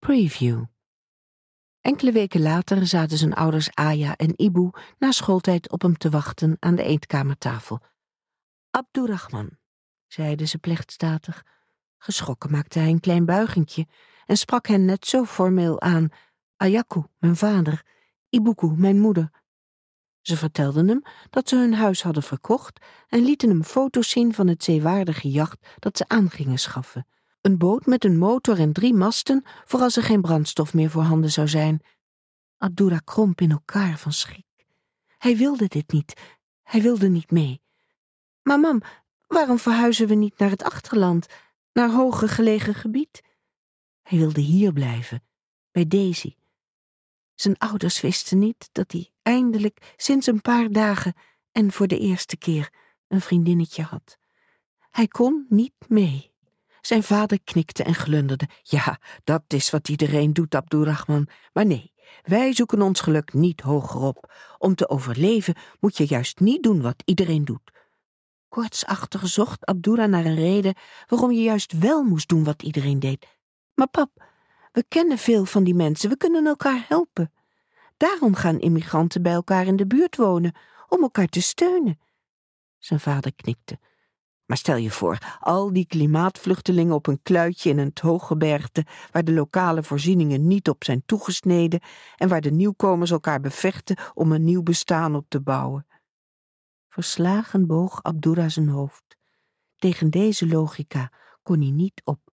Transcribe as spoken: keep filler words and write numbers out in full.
Preview. Enkele weken later zaten zijn ouders Aya en Ibu na schooltijd op hem te wachten aan de eetkamertafel. Abdurrahman, zeiden ze plechtstatig. Geschrokken maakte hij een klein buigingje en sprak hen net zo formeel aan. Ayaku, mijn vader, Ibuku, mijn moeder. Ze vertelden hem dat ze hun huis hadden verkocht en lieten hem foto's zien van het zeewaardige jacht dat ze aan gingen schaffen. Een boot met een motor en drie masten voor als er geen brandstof meer voorhanden zou zijn. Abdullah kromp in elkaar van schrik. Hij wilde dit niet. Hij wilde niet mee. Maar mam, waarom verhuizen we niet naar het achterland, naar hoger gelegen gebied? Hij wilde hier blijven, bij Daisy. Zijn ouders wisten niet dat hij eindelijk sinds een paar dagen en voor de eerste keer een vriendinnetje had. Hij kon niet mee. Zijn vader knikte en glunderde. Ja, dat is wat iedereen doet, Abdurrahman. Maar nee, wij zoeken ons geluk niet hogerop. Om te overleven moet je juist niet doen wat iedereen doet. Koortsachtig zocht Abdullah naar een reden waarom je juist wel moest doen wat iedereen deed. Maar pap, we kennen veel van die mensen, we kunnen elkaar helpen. Daarom gaan immigranten bij elkaar in de buurt wonen, om elkaar te steunen. Zijn vader knikte. Maar stel je voor, al die klimaatvluchtelingen op een kluitje in het hooggebergte, waar de lokale voorzieningen niet op zijn toegesneden en waar de nieuwkomers elkaar bevechten om een nieuw bestaan op te bouwen. Verslagen boog Abdullah zijn hoofd. Tegen deze logica kon hij niet op.